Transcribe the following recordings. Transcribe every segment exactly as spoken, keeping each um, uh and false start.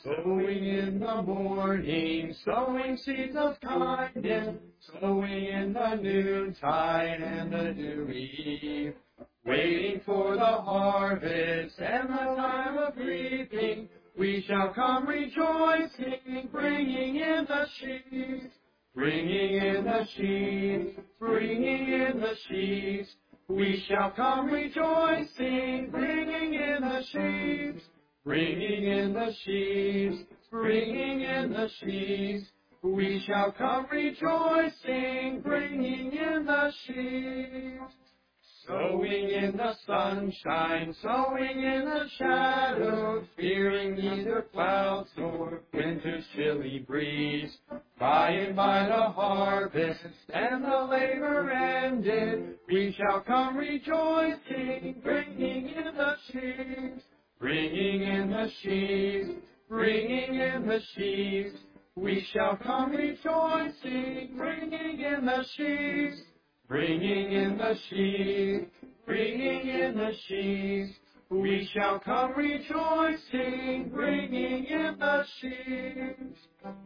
Sowing in the morning, sowing seeds of kindness, sowing in the noontide and the dewy eve, waiting for the harvest and the time of reaping. We shall come rejoicing, bringing in the sheaves, bringing in the sheaves, bringing in the sheaves. We shall come rejoicing, bringing in the sheaves, bringing in the sheaves, bringing in the sheaves. We shall come rejoicing, bringing in the sheaves. Sowing in the sunshine, sowing in the shadows, fearing neither clouds nor winter's chilly breeze. By and by the harvest and the labor ended, we shall come rejoicing, bringing in the sheaves, bringing in the sheaves, bringing in the sheaves. We shall come rejoicing, bringing in the sheaves, bringing in the sheaves, bringing in the sheaves. We shall come rejoicing, bringing in the sheaves.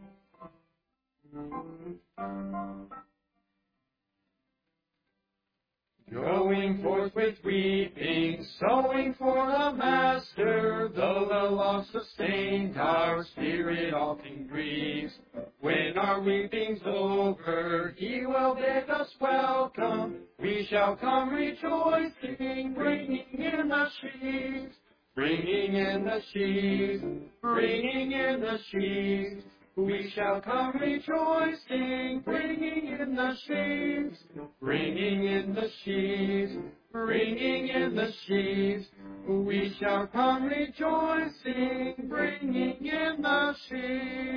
Going forth with weeping, sowing for the Master, though the loss sustained, our spirit often grieves. When our weeping's over, He will bid us welcome. We shall come rejoicing, bringing in the sheaves, bringing in the sheaves, bringing in the sheaves. We shall come rejoicing, bringing in the sheaves, bringing in the sheaves, bringing in the sheaves. We shall come rejoicing, bringing in the sheaves.